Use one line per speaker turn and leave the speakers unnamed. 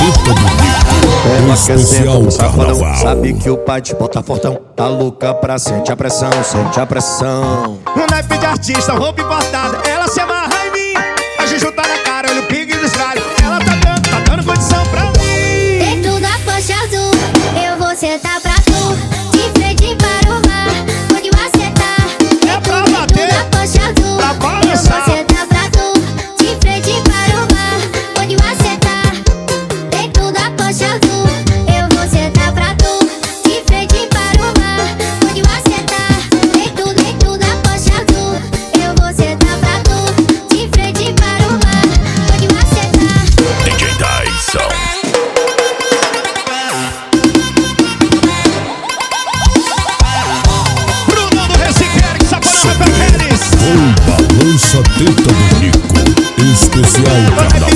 teta do Nico. Especial Carnaval.
Sabe que o pai te bota fortão. Tá louca pra sente a pressão, sente a pressão.
Um naipe de artista, roupa importada. Ela se amarra em mim. A Juju tá na cara, olha o pingue dos galhos. Ela tá dando condição pra mim.
Dentro da faixa azul, eu vou sentar pra tu. De frente para o mar, onde você tá.
É pra bater,
dentro da faixa azul,
pra
eu vou
balançar.
sentar pra tu. De frente para o mar, onde você tá. Dentro da faixa azul, eu vou sentar pra tu. De frente para o mar, onde você tá. Dentro da faixa azul, eu vou sentar pra tu. De frente para o mar, onde você tá.
DJ Dyson.
Bruno do Recife, que sapanou pra eles.
O balança teta do Nico. Especial Carnaval.